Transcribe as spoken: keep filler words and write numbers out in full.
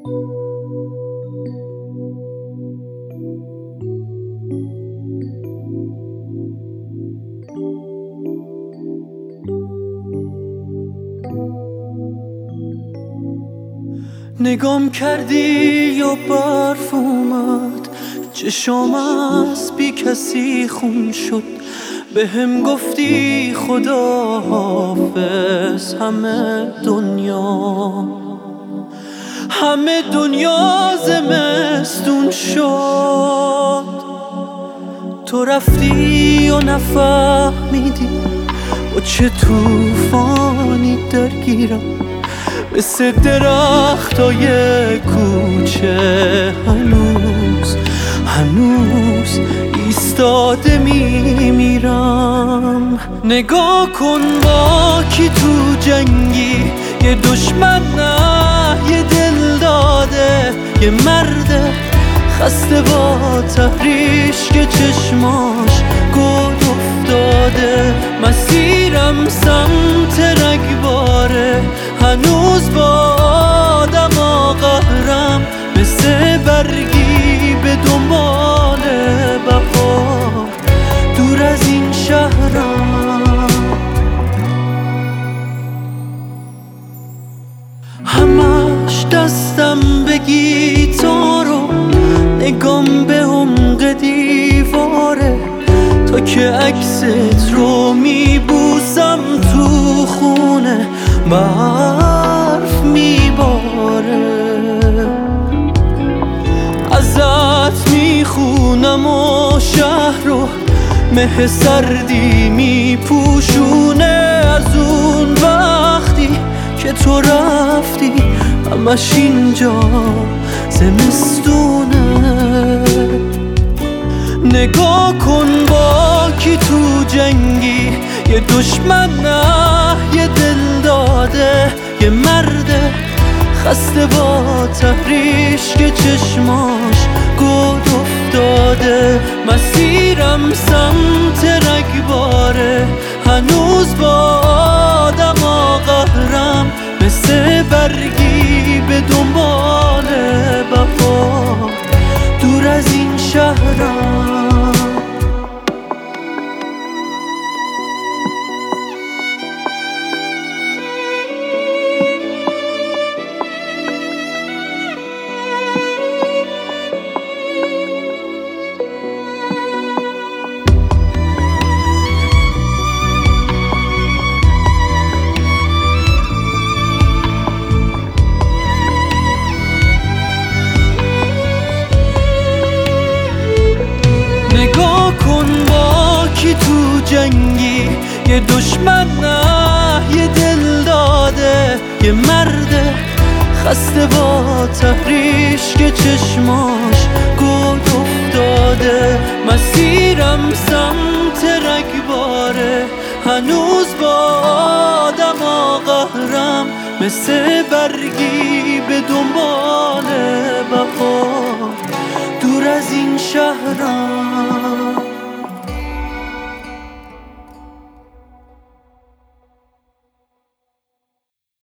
نگام کردی یا برف اومد، چشام از بی کسی خون شد. به هم گفتی خدا حافظ، همه دنیا همه دنیا زمستون شد. تو رفتی و نفهمیدی با چه توفانی درگیرم، مثل درختای کوچه هنوز هنوز ایستاده میمیرم. نگاه کن با کی تو جنگی، یه دشمن نه یه دل داده، یه مرد خسته با تحریش که چشماش گل افتاده. مسیرم سمت رگباره، هنوز با آدما قهرم، مثل برگی به دنبال بهار دور از این شهرم. همش دستم به گیتارو، نگام به عمق دیواره، تا که عکست رو میبوسم تو خونه برف میباره. ازت میخونم و شهر رو مه سردی میپوشونه، از اون وقتی که تو رفتی همش اینجا زمستونه. نگاه کن با کی تو جنگی، یه دشمن نه یه دل داده، یه مرد خسته با تحریش که چشماش گل افتاده. مسیرم سمت رگباره، هنوز با آدما قهرم، مثل برگی به دنبال بهار دور از این شهرم. نگاه کن با کی تو جنگی، یه دشمن نه یه دل داده، یه مرد خسته با تحریش که چشماش گل افتاده. مسیرم سمت رگباره، هنوز با آدما قهرم، مثل برگی به دنبال بهار دور از این شهرم.